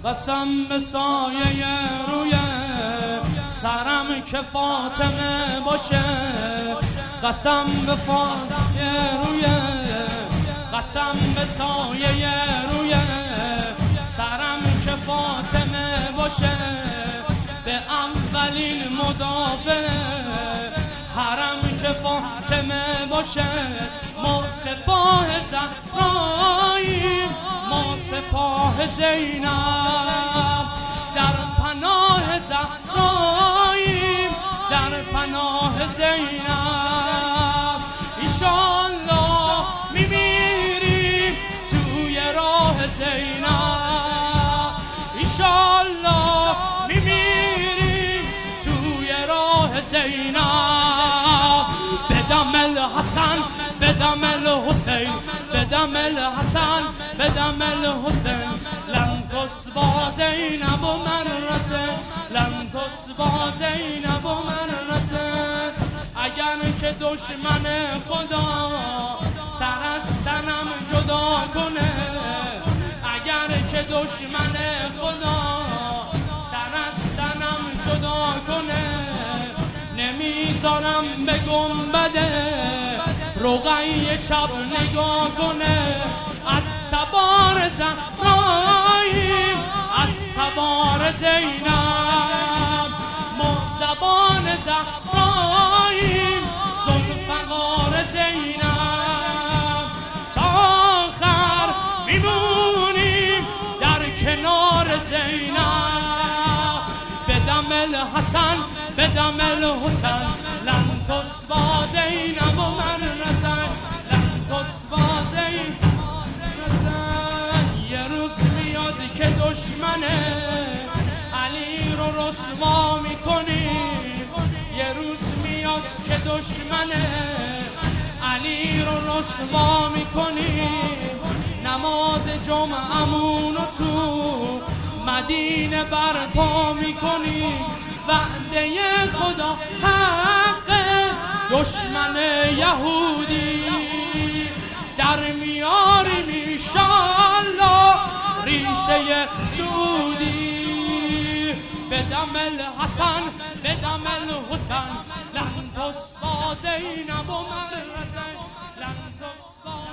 قسم به سایه روی سرم که فاطمه باشه، قسم به سایه روی، قسم به سایه روی سرم که فاطمه باشه، به اولین مدافع حرم که فاطمه باشه. ما سپاه زهراییم، ما سپاه زینب، در پناه زهراییم، در پناه زینب. ایشالله میمیریم توی راه زینب، ایشالله میمیریم توی راه زینب. بدم الحسن بدم الحسین، بدم الحسن بدم الحسین، لن تصبح زینب مرته، لن تصبح زینب مرته. اگر که دشمن خدا سر از تنم جدا کنه، اگر که دشمن خدا سر از تنم جدا کنه، نمیذارم به گنبده رقیه چپ نگاه کنه. از تبار زهراییم، از تبار زینب، ما زبان زهراییم، ذوالفقار زینب. تا آخر میمونیم در کنار زینب. بدم الحسن بدم الحسین، لن تصبح زینب مرته، لن تصبح زینب مرته. یه روز میاد که دشمن علی رو رسوا میکنیم، یه روز میاد که دشمن علی رو رسوا میکنیم. نماز جمعمون رو تو مدینه برپا میکنیم. وعده خدا حق، دشمن یهودی در میاریم ایشالله ریشه سعودی. بدم الحسن بدم الحسین، لن تصبح زینب مرته، لن تصبح